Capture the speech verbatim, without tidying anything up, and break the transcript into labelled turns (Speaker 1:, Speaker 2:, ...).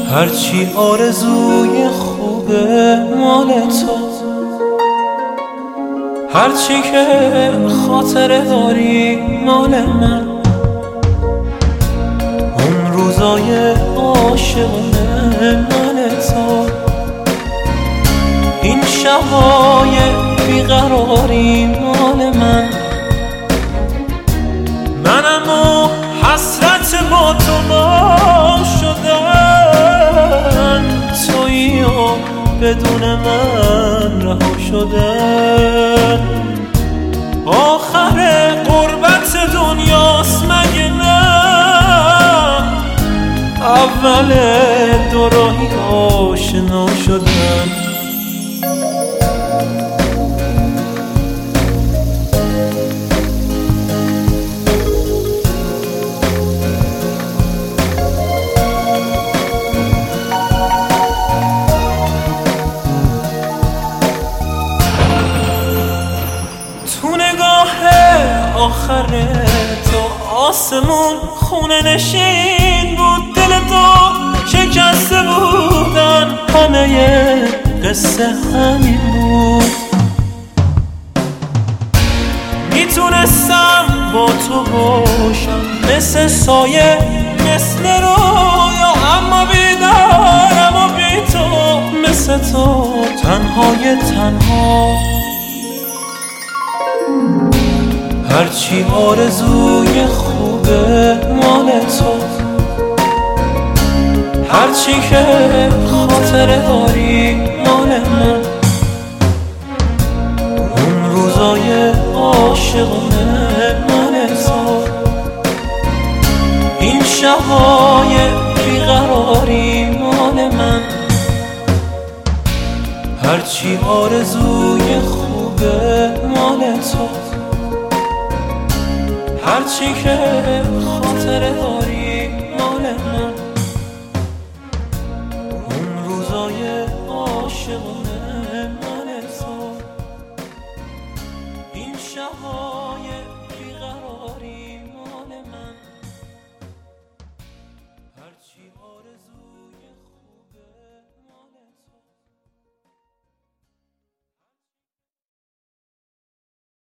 Speaker 1: هرچی آرزوی خوبه مال تو، هرچی که خاطره داری مال من. اون روزای عاشقونه مال تو، این شبای بیقراری مال من. منم و حسرت با تو ما شدن، تویی و بدون من رها شدن. آخر غربت دنیاست مگه نه؟ اول دو راهی آشنا شدن. آخر تو آسمون خونه نشین بود، دل تو شکسته بودن، همه قصه همین بود. میتونستم با تو باشم مثل سایه مثل رویا، اما بیدارم و بی تو مثل تو تنهای تنها. هرچی آرزوی خوبه مال تو، هرچی که خاطره داری مال من. اون روزای عاشقونه مال تو، این شبای بیقراری مال من. هرچی آرزوی خوبه مال تو، هرچی که خاطره داری